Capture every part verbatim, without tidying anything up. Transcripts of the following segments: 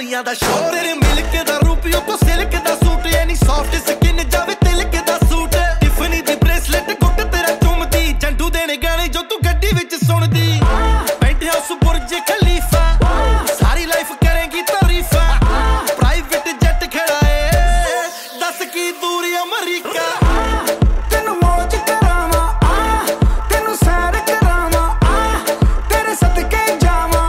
ਕੁੜੀਆਂ ਦਾ ਸ਼ੋਰ ਤੇਰੇ ਮਿਲਕ ਦਾ ਰੂਪੀਓ ਕੋ ਸਿਲਕ ਦਾ ਸੂਟ ਐਨੀ ਸੌਫਟ ਸਕਿਨ ਜਾਵੇ ਤਿਲਕ ਦਾ ਸੂਟ ਟਿਫਨੀ ਦੀ ਬ੍ਰੇਸਲੇਟ ਗੁੱਟ ਤੇਰਾ ਚੁੰਮਦੀ ਜੰਡੂ ਦੇਣੇ ਗਾਣੇ ਜੋ ਤੂੰ ਗੱਡੀ ਵਿੱਚ ਸੁਣਦੀ ਪੈਂਟ ਹਾਊਸ ਬੁਰਜ ਖਲੀਫਾ ਸਾਰੀ ਲਾਈਫ ਕਰੇਗੀ ਤਾਰੀਫਾਂ ਪ੍ਰਾਈਵੇਟ ਜੈਟ ਖੜਾਏ ਦੱਸ ਕੀ ਦੂਰੀ ਅਮਰੀਕਾ ਤੈਨੂੰ ਮੌਜ ਕਰਾਵਾਂ ਆ ਤੈਨੂੰ ਸੈਰ ਕਰਾਵਾਂ ਆ ਤੇਰੇ ਸਦਕੇ ਜਾਵਾਂ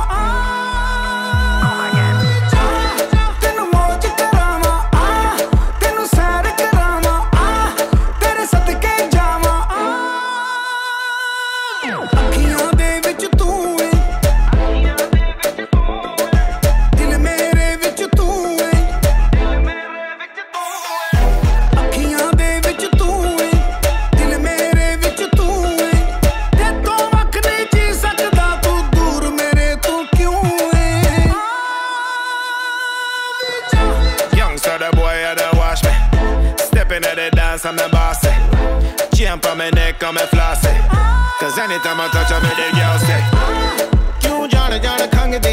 ਤੈਨੂੰ ਮੌਜ ਕਰਾਵਾਂ ਆ ਤੈਨੂੰ ਸੈਰ ਕਰਾਵਾਂ ਆ ਤੇਰੇ ਸਦਕੇ ਜਾਵਾਂ ਅੱਖੀਆਂ ਦੇ ਵਿੱਚ ਤੂੰ ਏ ਦਿਲ ਮੇਰੇ ਵਿੱਚ ਤੂੰ ਏ ਅੱਖੀਆਂ ਦੇ ਵਿੱਚ ਤੂੰ ਏ ਦਿਲ ਮੇਰੇ ਵਿੱਚ ਤੂੰ ਏ ਤੇ ਤੋਂ ਵੱਖ ਨਹੀਂ ਜੀ ਸਕਦਾ ਤੂੰ ਦੂਰ ਮੇਰੇ ਤੋਂ ਕਿਉਂ ਏ Youngster, the boy, you don't wash me. Stepping at the dance, I'm the boss. Chain on my neck, I'm a flossy. Cause anytime I touch her, me the girl say, you Johnny, Johnny, can't get